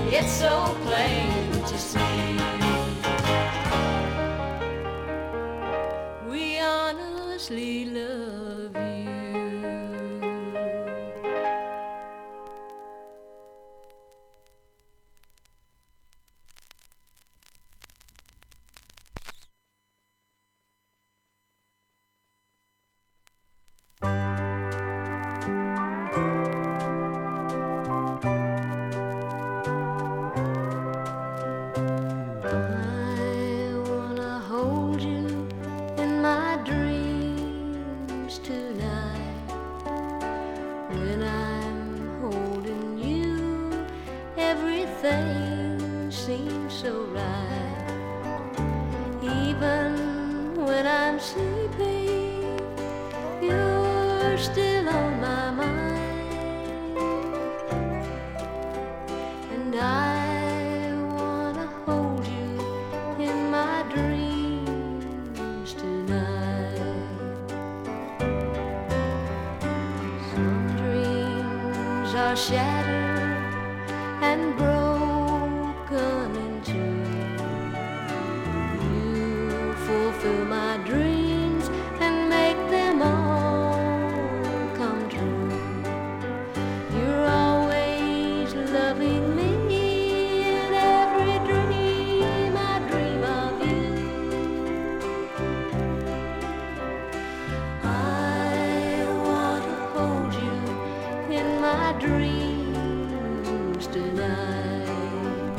It's so plain to see. We honestly love you. Everything seems so right. Even when I'm sleeping, you're still on my mind. And I wanna hold you in my dreams tonight. Some dreams are shattered and broken in two. You fulfill my dreams and make them all come true. You're always loving me in every dream I dream of you. I want to hold you in my dreams tonight.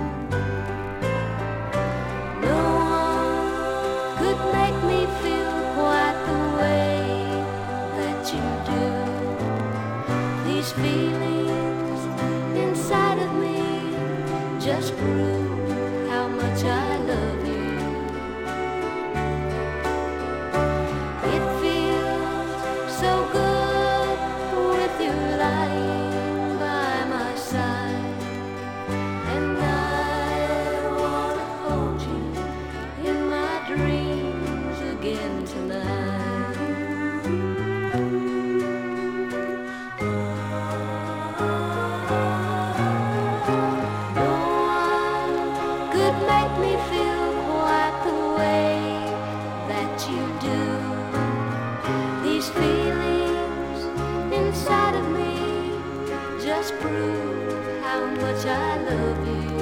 No one could make me feel quite the way that you do. These feelings inside of me just prove how much I love you. It feels so good with you lying by my side. And I wanna hold you in my dreams again tonight. No one could make me feel quite the way that you do. These feelings inside of me just prove how much I love you.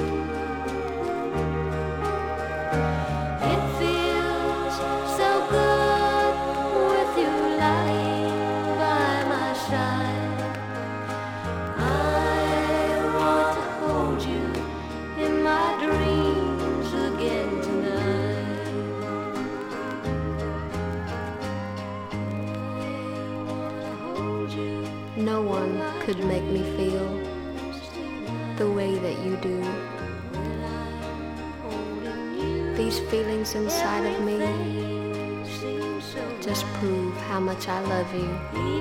It feels so good with you lying by my side. I want to hold you in my dreams again tonight. I wanna hold you. No one could make me feel the way that you do. These feelings inside of me just prove how much I love you.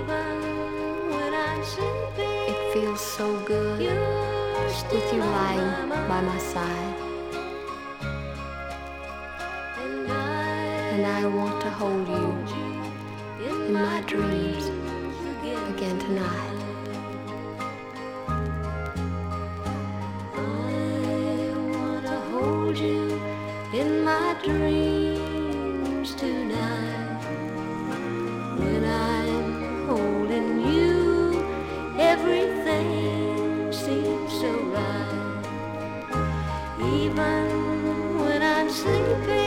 It feels so good with you lying by my side. And I want to hold you in my dreams again tonight. You in my dreams tonight. When I'm holding you, everything seems so right. Even when I'm sleeping,